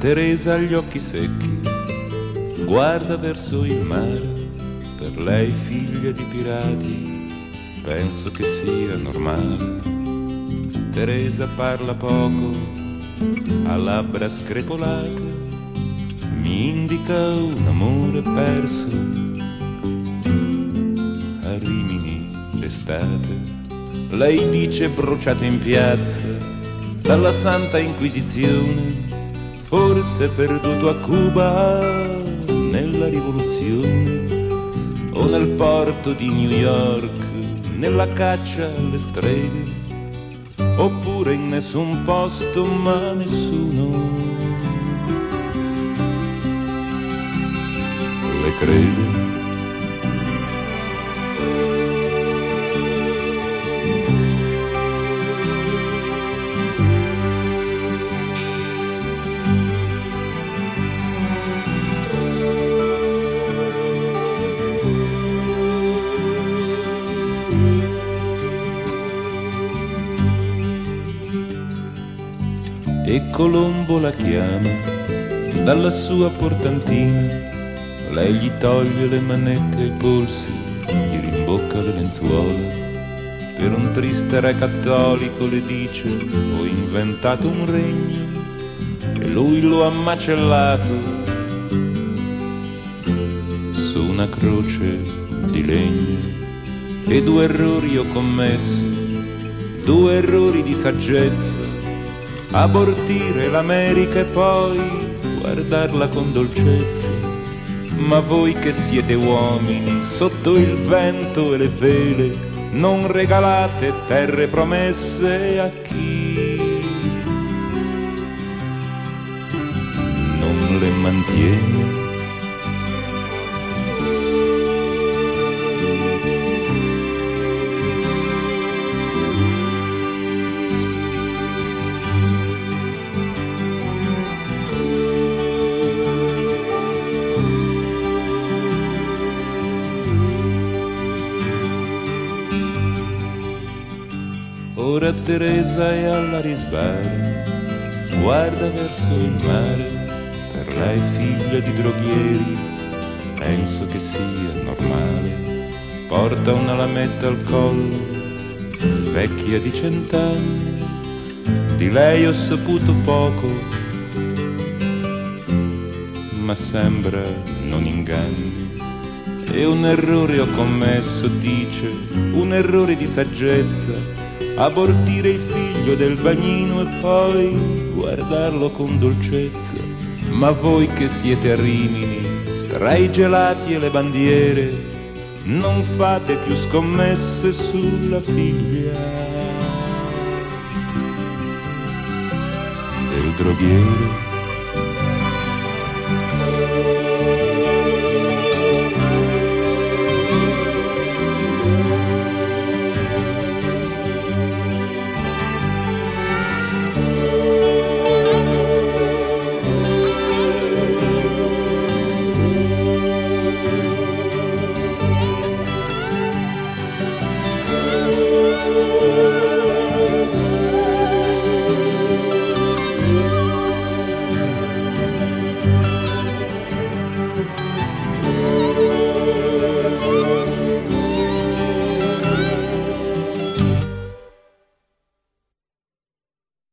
Teresa ha gli occhi secchi, guarda verso il mare, per lei figlia di pirati, penso che sia normale. Teresa parla poco, ha labbra screpolate, mi indica un amore perso a Rimini d'estate. Lei dice bruciato in piazza dalla Santa Inquisizione, forse perduto a Cuba nella rivoluzione, o nel porto di New York nella caccia alle streghe, oppure in nessun posto ma nessuno le crede. E Colombo la chiama dalla sua portantina, lei gli toglie le manette ai polsi, gli rimbocca le lenzuola. Per un triste re cattolico le dice: ho inventato un regno e lui lo ha macellato su una croce di legno. E 2 errori ho commesso, 2 errori di saggezza: abortire l'America e poi guardarla con dolcezza. Ma voi che siete uomini sotto il vento e le vele, non regalate terre promesse a chi non le mantiene. Ora Teresa è all'Arisbara, guarda verso il mare, per lei figlia di droghieri, penso che sia normale. Porta una lametta al collo, vecchia di 100 anni, di lei ho saputo poco, ma sembra non inganni. E un errore ho commesso, dice, un errore di saggezza: abortire il figlio del bagnino e poi guardarlo con dolcezza. Ma voi che siete a Rimini, tra i gelati e le bandiere, non fate più scommesse sulla figlia del droghiere.